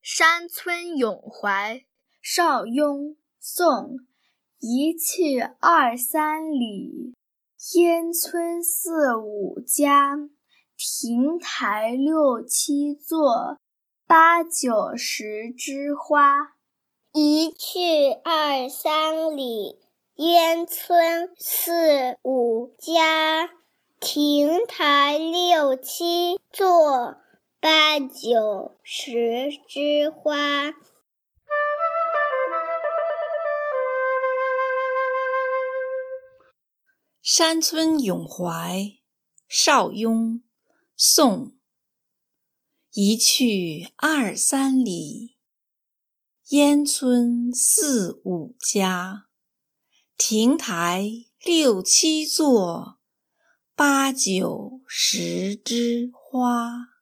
山村咏怀，邵雍，宋。一去二三里，烟村四五家。亭台六七座，八九十枝花。 一去二三里，烟村四五家。亭台六七座，八九十枝花。 山村咏怀，邵雍，宋。一去二三里，烟村四五家。亭台六七座，八九十枝花。